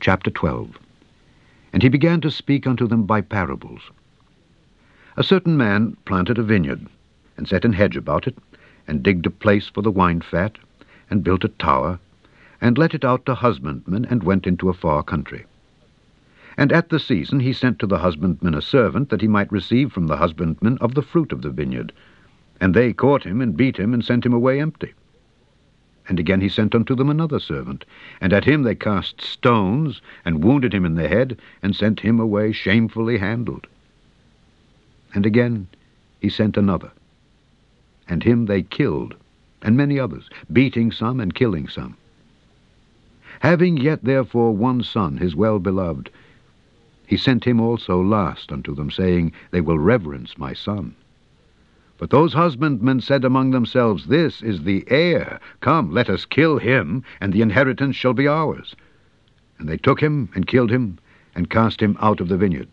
Chapter 12. And he began to speak unto them by parables. A certain man planted a vineyard, and set an hedge about it, and digged a place for the wine fat, and built a tower, and let it out to husbandmen, and went into a far country. And at the season he sent to the husbandmen a servant, that he might receive from the husbandmen of the fruit of the vineyard. And they caught him, and beat him, and sent him away empty. And again he sent unto them another servant, and at him they cast stones, and wounded him in the head, and sent him away shamefully handled. And again he sent another, and him they killed, and many others, beating some and killing some. Having yet therefore one son, his well-beloved, he sent him also last unto them, saying, They will reverence my son. But those husbandmen said among themselves, This is the heir. Come, let us kill him, and the inheritance shall be ours. And they took him, and killed him, and cast him out of the vineyard.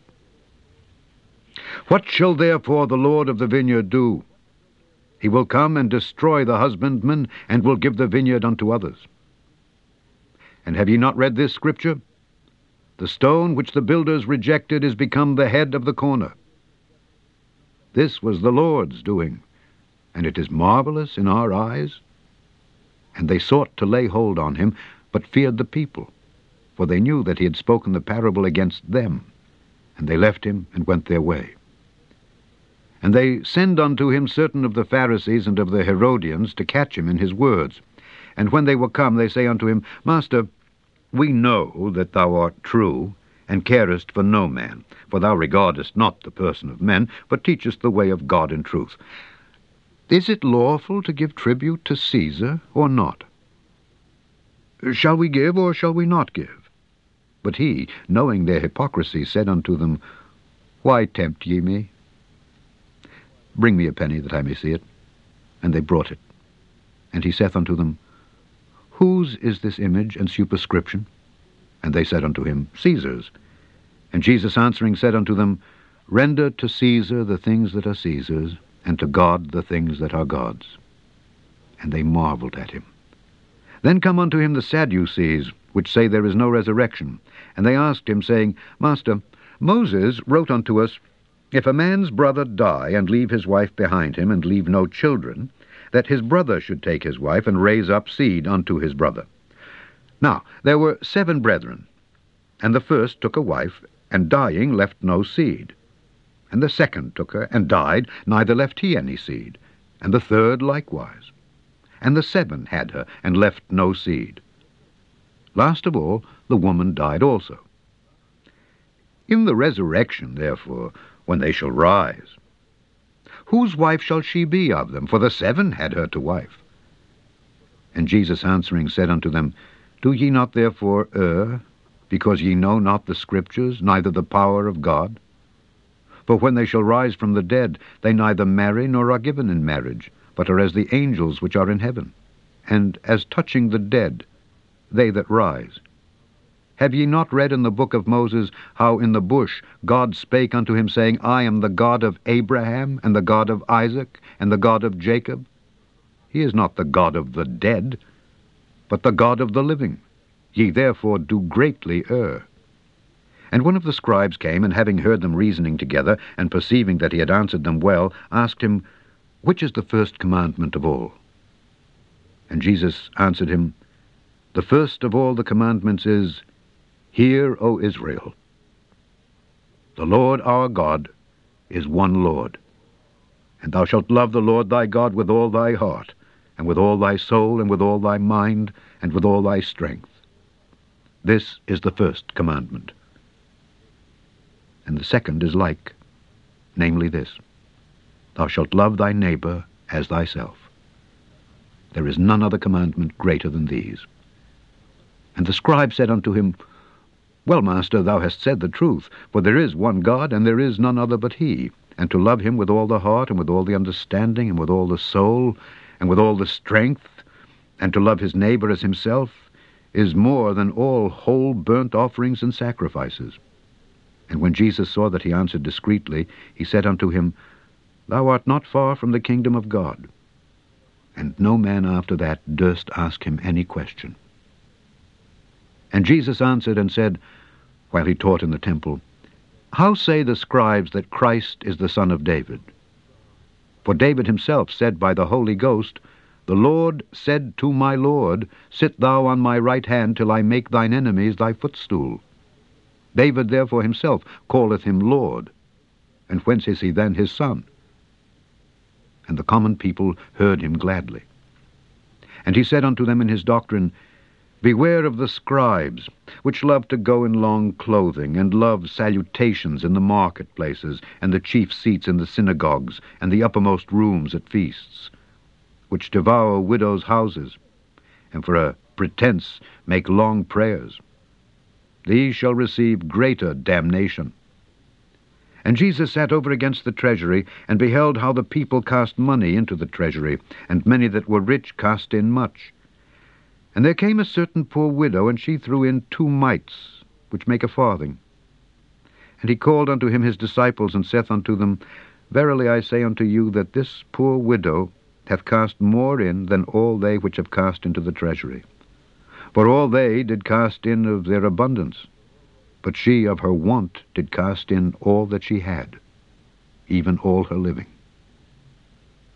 What shall therefore the Lord of the vineyard do? He will come and destroy the husbandmen, and will give the vineyard unto others. And have ye not read this scripture? The stone which the builders rejected is become the head of the corner. This was the Lord's doing, and it is marvelous in our eyes. And they sought to lay hold on him, but feared the people, for they knew that he had spoken the parable against them. And they left him, and went their way. And they send unto him certain of the Pharisees and of the Herodians to catch him in his words. And when they were come, they say unto him, Master, we know that thou art true, and carest for no man, for thou regardest not the person of men, but teachest the way of God in truth. Is it lawful to give tribute to Caesar, or not? Shall we give, or shall we not give? But he, knowing their hypocrisy, said unto them, Why tempt ye me? Bring me a penny, that I may see it. And they brought it. And he saith unto them, Whose is this image and superscription? And they said unto him, Caesar's. And Jesus answering said unto them, Render to Caesar the things that are Caesar's, and to God the things that are God's. And they marveled at him. Then come unto him the Sadducees, which say there is no resurrection. And they asked him, saying, Master, Moses wrote unto us, If a man's brother die, and leave his wife behind him, and leave no children, that his brother should take his wife, and raise up seed unto his brother. Now there were 7 brethren, and the first took a wife, and dying left no seed. And the second took her, and died, neither left he any seed. And the third likewise. And the 7 had her, and left no seed. Last of all, the woman died also. In the resurrection, therefore, when they shall rise, whose wife shall she be of them? For the 7 had her to wife. And Jesus answering said unto them, Do ye not therefore err, because ye know not the Scriptures, neither the power of God? For when they shall rise from the dead, they neither marry nor are given in marriage, but are as the angels which are in heaven. And as touching the dead, they that rise. Have ye not read in the book of Moses, how in the bush God spake unto him, saying, I am the God of Abraham, and the God of Isaac, and the God of Jacob? He is not the God of the dead, but the God of the living. Ye therefore do greatly err. And one of the scribes came, and having heard them reasoning together, and perceiving that he had answered them well, asked him, Which is the first commandment of all? And Jesus answered him, The first of all the commandments is, Hear, O Israel, the Lord our God is one Lord. And thou shalt love the Lord thy God with all thy heart, and with all thy soul, and with all thy mind, and with all thy strength. This is the first commandment. And the second is like, namely this, Thou shalt love thy neighbor as thyself. There is none other commandment greater than these. And the scribe said unto him, Well, Master, thou hast said the truth, for there is one God, and there is none other but he, and to love him with all the heart, and with all the understanding, and with all the soul, and with all the strength, and to love his neighbor as himself, is more than all whole burnt offerings and sacrifices. And when Jesus saw that he answered discreetly, he said unto him, Thou art not far from the kingdom of God. And no man after that durst ask him any question. And Jesus answered and said, while he taught in the temple, How say the scribes that Christ is the son of David? For David himself said by the Holy Ghost, The Lord said to my Lord, Sit thou on my right hand till I make thine enemies thy footstool. David therefore himself calleth him Lord. And whence is he then his son? And the common people heard him gladly. And he said unto them in his doctrine, Beware of the scribes, which love to go in long clothing, and love salutations in the marketplaces, and the chief seats in the synagogues, and the uppermost rooms at feasts, which devour widows' houses, and for a pretense make long prayers. These shall receive greater damnation. And Jesus sat over against the treasury, and beheld how the people cast money into the treasury, and many that were rich cast in much. And there came a certain poor widow, and she threw in 2 mites, which make a farthing. And he called unto him his disciples, and saith unto them, Verily I say unto you, that this poor widow hath cast more in than all they which have cast into the treasury. For all they did cast in of their abundance, but she of her want did cast in all that she had, even all her living.